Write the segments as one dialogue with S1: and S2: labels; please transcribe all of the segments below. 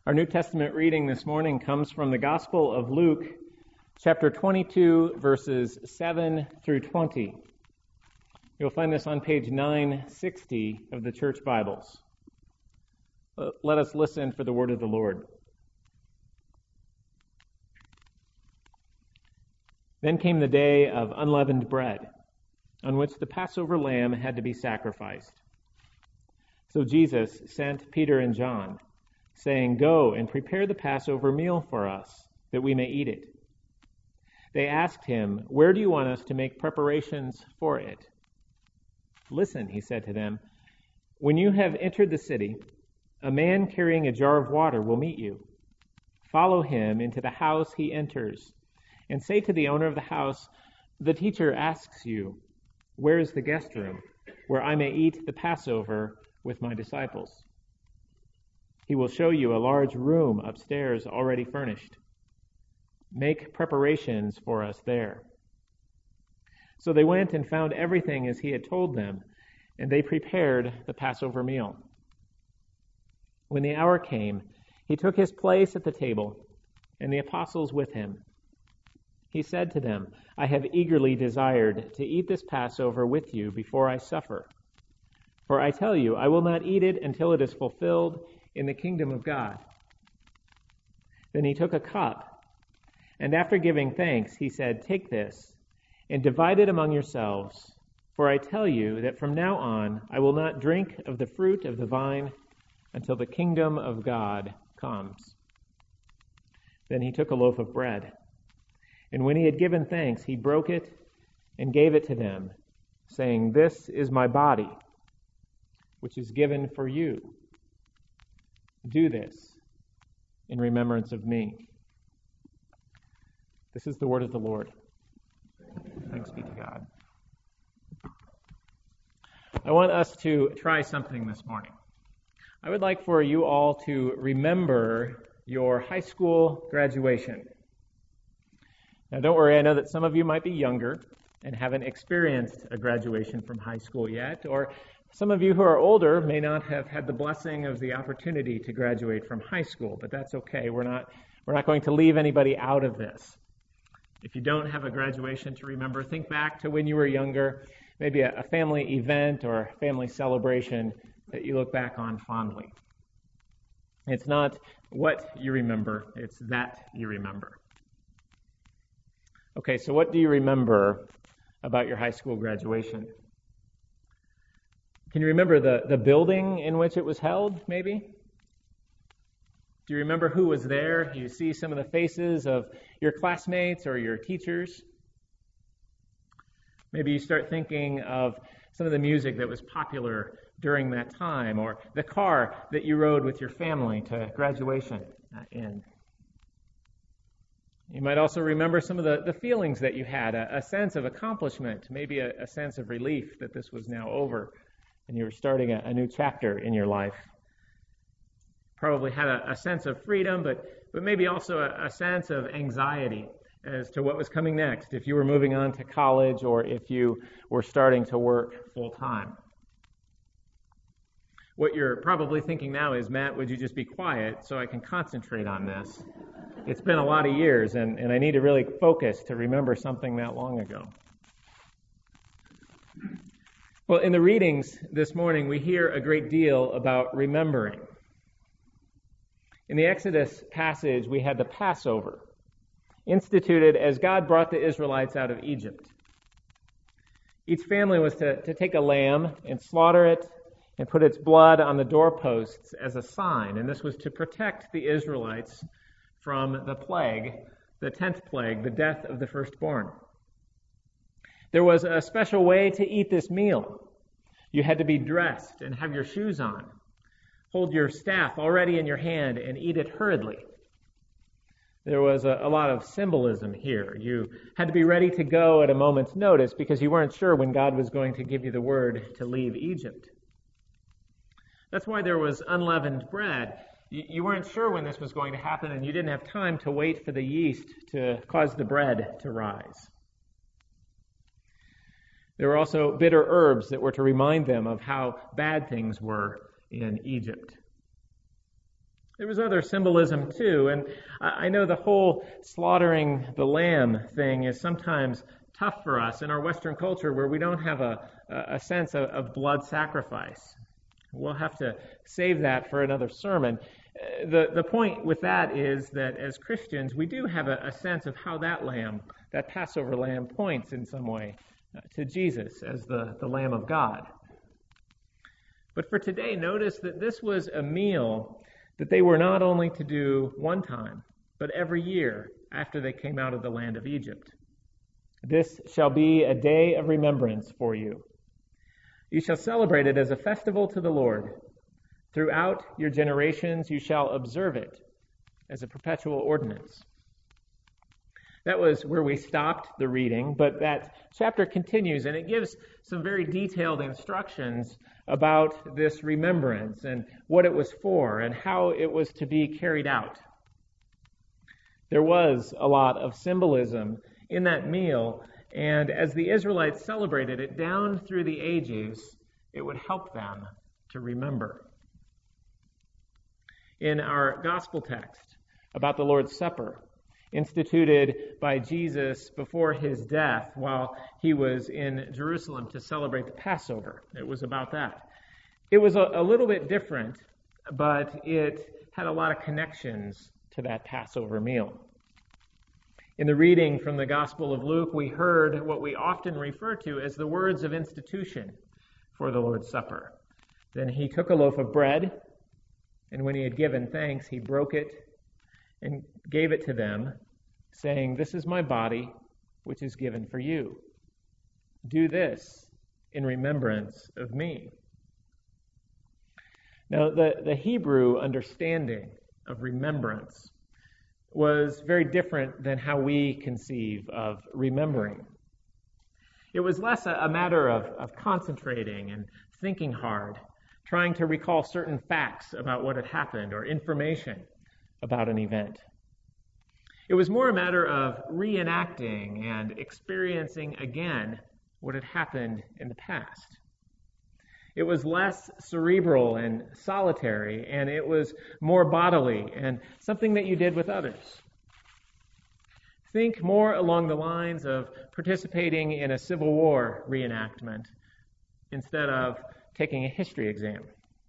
S1: Our New Testament reading this morning comes from the Gospel of Luke, chapter 22, verses 7 through 20. You'll find this on page 960 of the church Bibles. Let us listen for the word of the Lord. Then came the day of unleavened bread, on which the Passover lamb had to be sacrificed. So Jesus sent Peter and John, saying, "Go and prepare the Passover meal for us, that we may eat it." They asked him, "Where do you want us to make preparations for it?" "Listen," he said to them, "when you have entered the city, a man carrying a jar of water will meet you. Follow him into the house he enters, and say to the owner of the house, 'The teacher asks you, where is the guest room, where I may eat the Passover with my disciples?' He will show you a large room upstairs already furnished. Make preparations for us there." So they went and found everything as he had told them, and they prepared the Passover meal. When the hour came, he took his place at the table, and the apostles with him. He said to them, "I have eagerly desired to eat this Passover with you before I suffer. For I tell you, I will not eat it until it is fulfilled in the kingdom of God." Then he took a cup, and after giving thanks, he said, "Take this, and divide it among yourselves. For I tell you that from now on I will not drink of the fruit of the vine until the kingdom of God comes." Then he took a loaf of bread, and when he had given thanks, he broke it and gave it to them, saying, "This is my body, which is given for you. Do this in remembrance of me." This is the word of the Lord. Thanks be to God. I want us to try something this morning. I would like for you all to remember your high school graduation. Now, don't worry, I know that some of you might be younger and haven't experienced a graduation from high school yet, or some of you who are older may not have had the blessing of the opportunity to graduate from high school, but that's okay. We're not going to leave anybody out of this. If you don't have a graduation to remember, think back to when you were younger, maybe a family event or a family celebration that you look back on fondly. It's not what you remember, it's that you remember. Okay, so what do you remember about your high school graduation? Can you remember the building in which it was held, maybe? Do you remember who was there? Do you see some of the faces of your classmates or your teachers? Maybe you start thinking of some of the music that was popular during that time, or the car that you rode with your family to graduation in. You might also remember some of the feelings that you had, a sense of accomplishment, maybe a sense of relief that this was now over and you were starting a new chapter in your life. Probably had a sense of freedom, but maybe also a sense of anxiety as to what was coming next, if you were moving on to college or if you were starting to work full-time. What you're probably thinking now is, "Matt, would you just be quiet so I can concentrate on this? It's been a lot of years, and I need to really focus to remember something that long ago." Well, in the readings this morning, we hear a great deal about remembering. In the Exodus passage, we had the Passover, instituted as God brought the Israelites out of Egypt. Each family was to take a lamb and slaughter it and put its blood on the doorposts as a sign, and this was to protect the Israelites from the plague, the 10th plague, the death of the firstborn. There was a special way to eat this meal. You had to be dressed and have your shoes on, hold your staff already in your hand, and eat it hurriedly. There was a lot of symbolism here. You had to be ready to go at a moment's notice because you weren't sure when God was going to give you the word to leave Egypt. That's why there was unleavened bread. You weren't sure when this was going to happen, and you didn't have time to wait for the yeast to cause the bread to rise. There were also bitter herbs that were to remind them of how bad things were in Egypt. There was other symbolism too, and I know the whole slaughtering the lamb thing is sometimes tough for us in our Western culture where we don't have a sense of blood sacrifice. We'll have to save that for another sermon. The point with that is that as Christians, we do have a sense of how that lamb, that Passover lamb, points in some way to Jesus as the Lamb of God. But for today, notice that this was a meal that they were not only to do one time, but every year after they came out of the land of Egypt. This shall be a day of remembrance for you. You shall celebrate it as a festival to the Lord. Throughout your generations you shall observe it as a perpetual ordinance. That was where we stopped the reading, but that chapter continues, and it gives some very detailed instructions about this remembrance and what it was for and how it was to be carried out. There was a lot of symbolism in that meal, and as the Israelites celebrated it down through the ages, it would help them to remember. In our gospel text about the Lord's Supper, instituted by Jesus before his death while he was in Jerusalem to celebrate the Passover. It was about that. It was a little bit different, but it had a lot of connections to that Passover meal. In the reading from the Gospel of Luke, we heard what we often refer to as the words of institution for the Lord's Supper. Then he took a loaf of bread, and when he had given thanks, he broke it and gave it to them, saying, "This is my body, which is given for you. Do this in remembrance of me." Now, the Hebrew understanding of remembrance was very different than how we conceive of remembering. It was less a matter of concentrating and thinking hard, trying to recall certain facts about what had happened or information about an event. It was more a matter of reenacting and experiencing again what had happened in the past. It was less cerebral and solitary, and it was more bodily and something that you did with others. Think more along the lines of participating in a Civil War reenactment instead of taking a history exam.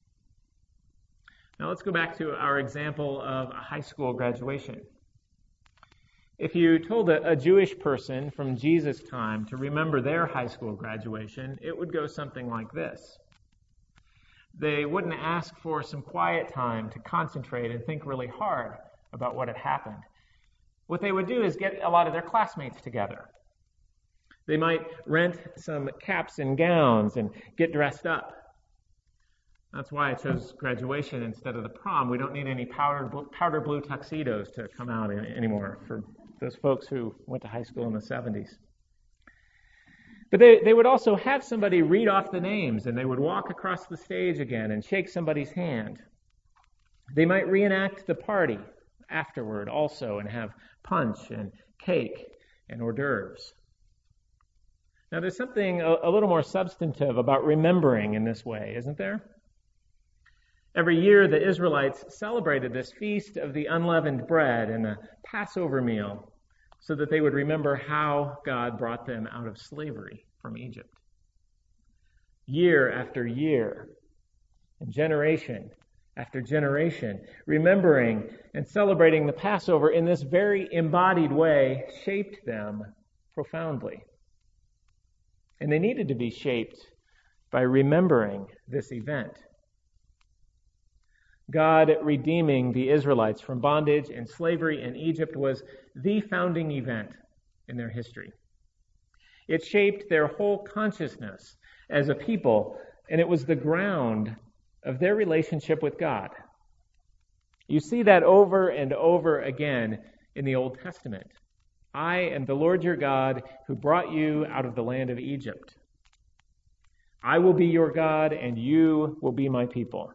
S1: Now let's go back to our example of a high school graduation. If you told a Jewish person from Jesus' time to remember their high school graduation, it would go something like this. They wouldn't ask for some quiet time to concentrate and think really hard about what had happened. What they would do is get a lot of their classmates together. They might rent some caps and gowns and get dressed up. That's why I chose graduation instead of the prom. We don't need any powder blue tuxedos to come out anymore for those folks who went to high school in the 70s. But they would also have somebody read off the names, and they would walk across the stage again and shake somebody's hand. They might reenact the party afterward also and have punch and cake and hors d'oeuvres. Now there's something a little more substantive about remembering in this way, isn't there? Every year, the Israelites celebrated this feast of the unleavened bread and the Passover meal so that they would remember how God brought them out of slavery from Egypt. Year after year, and generation after generation, remembering and celebrating the Passover in this very embodied way shaped them profoundly. And they needed to be shaped by remembering this event. God redeeming the Israelites from bondage and slavery in Egypt was the founding event in their history. It shaped their whole consciousness as a people, and it was the ground of their relationship with God. You see that over and over again in the Old Testament. I am the Lord your God who brought you out of the land of Egypt. I will be your God, and you will be my people.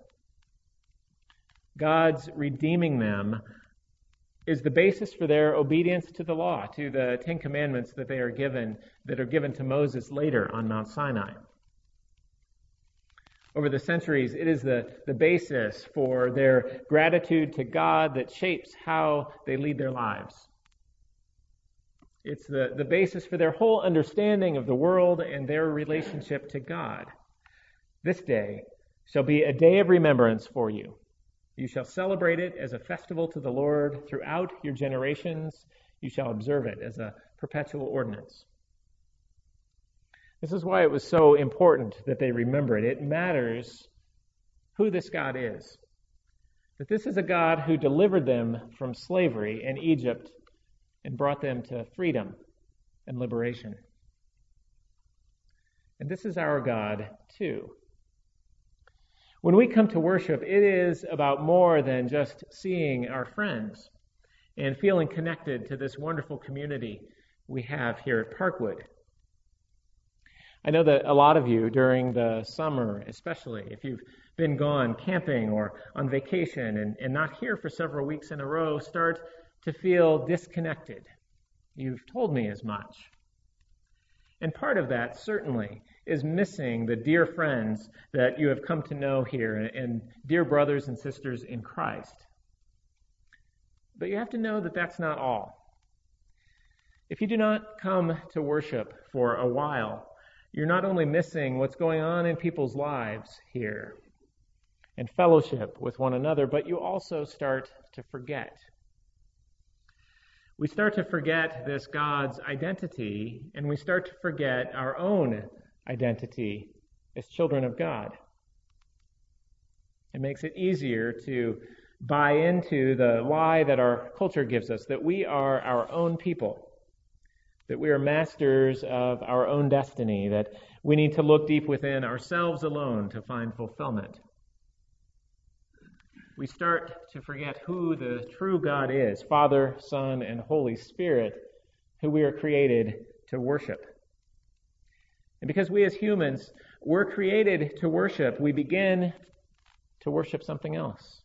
S1: God's redeeming them is the basis for their obedience to the law, to the Ten Commandments that are given to Moses later on Mount Sinai. Over the centuries, it is the basis for their gratitude to God that shapes how they lead their lives. It's the basis for their whole understanding of the world and their relationship to God. This day shall be a day of remembrance for you. You shall celebrate it as a festival to the Lord throughout your generations. You shall observe it as a perpetual ordinance. This is why it was so important that they remember it. It matters who this God is. That this is a God who delivered them from slavery in Egypt and brought them to freedom and liberation. And this is our God, too. When we come to worship, it is about more than just seeing our friends and feeling connected to this wonderful community we have here at Parkwood. I know that a lot of you during the summer, especially if you've been gone camping or on vacation and not here for several weeks in a row, start to feel disconnected. You've told me as much. And part of that certainly is missing the dear friends that you have come to know here and dear brothers and sisters in Christ. But you have to know that that's not all. If you do not come to worship for a while, you're not only missing what's going on in people's lives here and fellowship with one another, but you also start to forget. We start to forget this God's identity, and we start to forget our own identity as children of God. It makes it easier to buy into the lie that our culture gives us, that we are our own people, that we are masters of our own destiny, that we need to look deep within ourselves alone to find fulfillment. We start to forget who the true God is, Father, Son, and Holy Spirit, who we are created to worship. And because we as humans were created to worship, we begin to worship something else.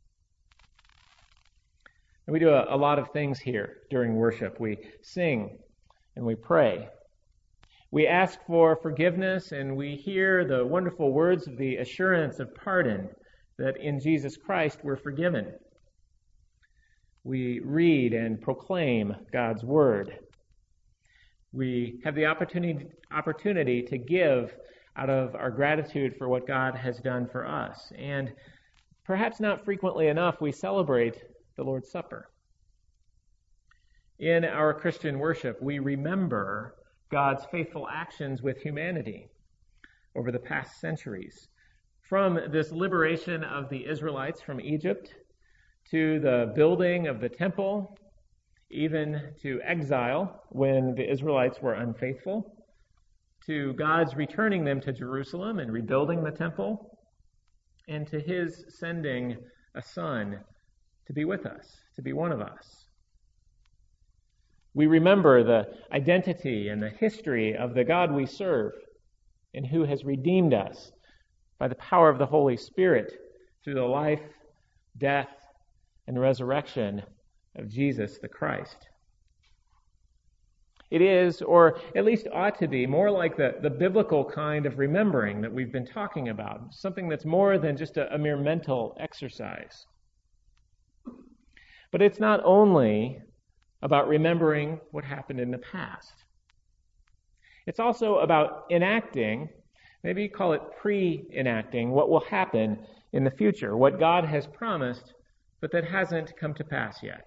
S1: And we do a lot of things here during worship. We sing and we pray. We ask for forgiveness and we hear the wonderful words of the assurance of pardon that in Jesus Christ we're forgiven. We read and proclaim God's word. We have the opportunity to give out of our gratitude for what God has done for us. And perhaps not frequently enough, we celebrate the Lord's Supper. In our Christian worship, we remember God's faithful actions with humanity over the past centuries. From this liberation of the Israelites from Egypt to the building of the temple, even to exile when the Israelites were unfaithful, to God's returning them to Jerusalem and rebuilding the temple, and to his sending a son to be with us, to be one of us. We remember the identity and the history of the God we serve and who has redeemed us by the power of the Holy Spirit through the life, death, and resurrection of Jesus the Christ. It is, or at least ought to be, more like the biblical kind of remembering that we've been talking about, something that's more than just a mere mental exercise. But it's not only about remembering what happened in the past. It's also about enacting, maybe you call it pre-enacting, what will happen in the future, what God has promised, but that hasn't come to pass yet.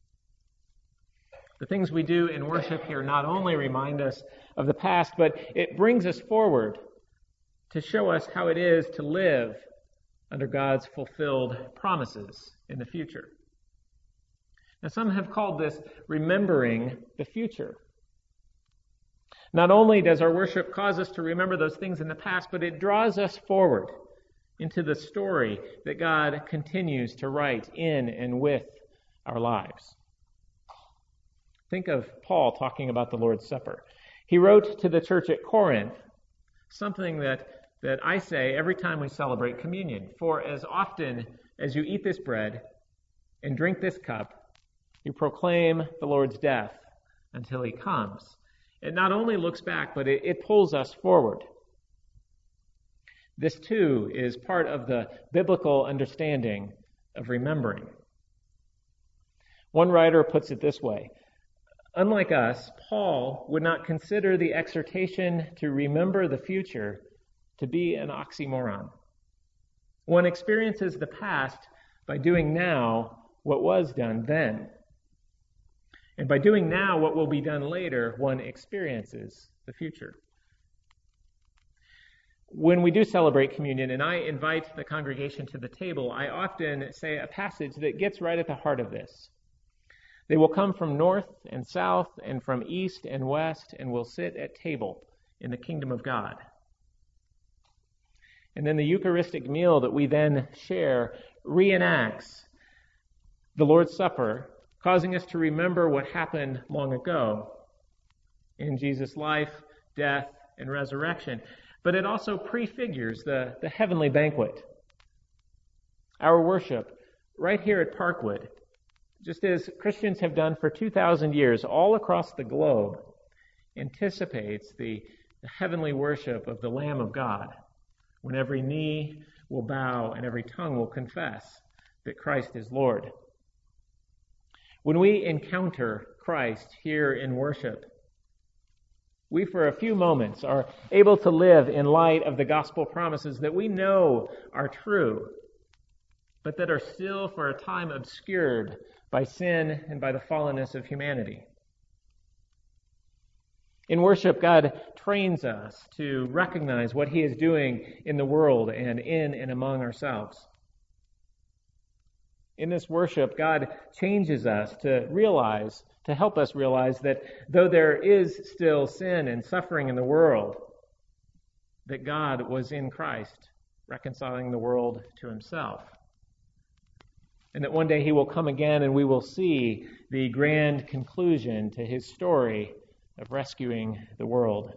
S1: The things we do in worship here not only remind us of the past, but it brings us forward to show us how it is to live under God's fulfilled promises in the future. Now, some have called this remembering the future. Not only does our worship cause us to remember those things in the past, but it draws us forward into the story that God continues to write in and with our lives. Think of Paul talking about the Lord's Supper. He wrote to the church at Corinth something that I say every time we celebrate communion. For as often as you eat this bread and drink this cup, you proclaim the Lord's death until he comes. It not only looks back, but it pulls us forward. This, too, is part of the biblical understanding of remembering. One writer puts it this way: unlike us, Paul would not consider the exhortation to remember the future to be an oxymoron. One experiences the past by doing now what was done then. And by doing now what will be done later, one experiences the future. When we do celebrate communion and I invite the congregation to the table, I often say a passage that gets right at the heart of this. They will come from north and south and from east and west and will sit at table in the kingdom of God. And then the Eucharistic meal that we then share reenacts the Lord's Supper, causing us to remember what happened long ago in Jesus' life, death, and resurrection. But it also prefigures the heavenly banquet. Our worship right here at Parkwood, just as Christians have done for 2,000 years all across the globe, anticipates the heavenly worship of the Lamb of God, when every knee will bow and every tongue will confess that Christ is Lord. When we encounter Christ here in worship, we for a few moments are able to live in light of the gospel promises that we know are true, but that are still for a time obscured by sin and by the fallenness of humanity. In worship, God trains us to recognize what He is doing in the world and in and among ourselves. In this worship, God changes us to help us realize that though there is still sin and suffering in the world, that God was in Christ, reconciling the world to Himself. And that one day He will come again and we will see the grand conclusion to His story of rescuing the world.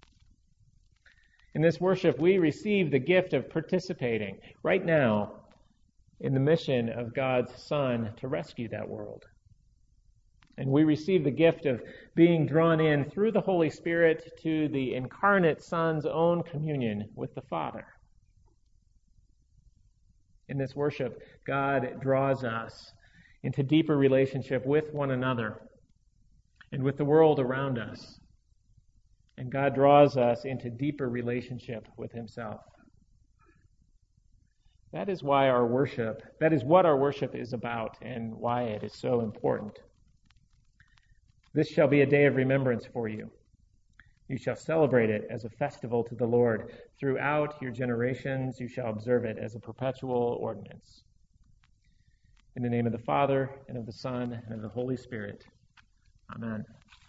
S1: In this worship, we receive the gift of participating right now in the mission of God's Son to rescue that world. And we receive the gift of being drawn in through the Holy Spirit to the incarnate Son's own communion with the Father. In this worship, God draws us into deeper relationship with one another and with the world around us. And God draws us into deeper relationship with Himself. That is what our worship is about and why it is so important. This shall be a day of remembrance for you. You shall celebrate it as a festival to the Lord. Throughout your generations you shall observe it as a perpetual ordinance. In the name of the Father, and of the Son, and of the Holy Spirit. Amen.